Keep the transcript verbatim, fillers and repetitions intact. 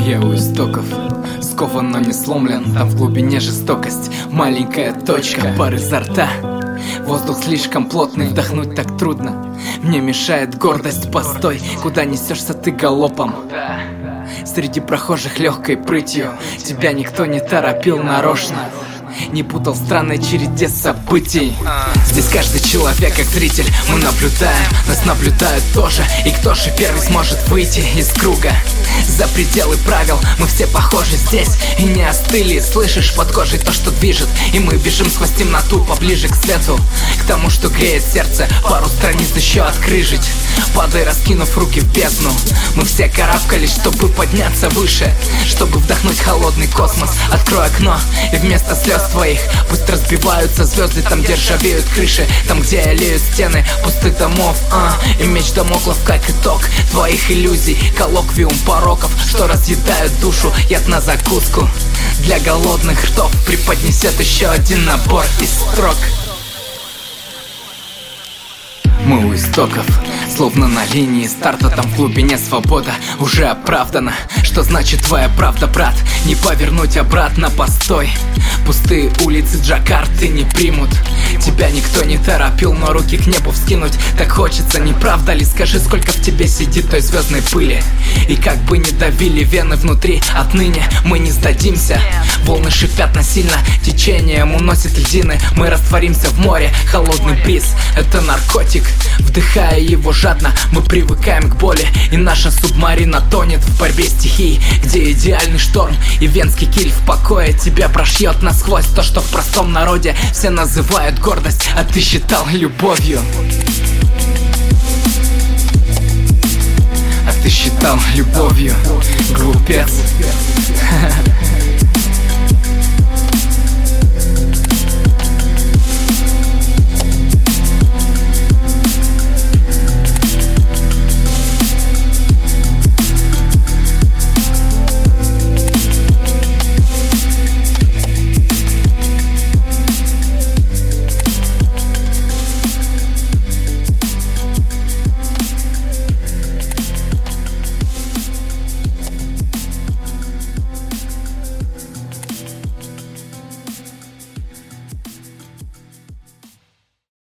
Я у истоков, скован, но не сломлен. Там в глубине жестокость, маленькая точка, пар изо рта. Воздух слишком плотный, вдохнуть так трудно. Мне мешает гордость, постой. Куда несешься ты галопом? Среди прохожих легкой прытью. Тебя никто не торопил нарочно, не путал в странной череде событий. Здесь каждый человек как зритель. Мы наблюдаем, нас наблюдают тоже. И кто же первый сможет выйти из круга? За пределы правил мы все похожи здесь и не остыли. Слышишь, под кожей то, что движет. И мы бежим сквозь темноту поближе к свету, к тому, что греет сердце. Пару страниц еще открыжить, падай, раскинув руки в бездну. Мы все карабкались, чтобы подняться выше, чтобы вдохнуть холодный космос. Открой окно, и вместо слез твоих пусть разбиваются звезды. Там, где ржавеют крыши, там, где олеют стены пустых домов, а, и меч Дамоклов как итог твоих иллюзий. Коллоквиум пороков, что разъедают душу. Яд на закуску для голодных ртов преподнесет еще один набор из строк. Мы у истоков, словно на линии старта. Там в глубине свобода уже оправдана. Что значит твоя правда, брат? Не повернуть обратно, постой. Пустые улицы Джакарты не примут. Тебя никто не торопил, но руки к небу вскинуть так хочется, не правда ли? Скажи, сколько в тебе сидит той звездной пыли. И как бы ни давили вены внутри, отныне мы не сдадимся. Волны шипят насильно, течением уносит льдины. Мы растворимся в море, холодный бриз — это наркотик. Вдыхая его жадно, мы привыкаем к боли. И наша субмарина тонет в борьбе стихий, где идеальный шторм и венский киль в покое. Тебя прошьет насквозь то, что в простом народе все называют гордость, а ты считал любовью. А ты считал любовью, глупец.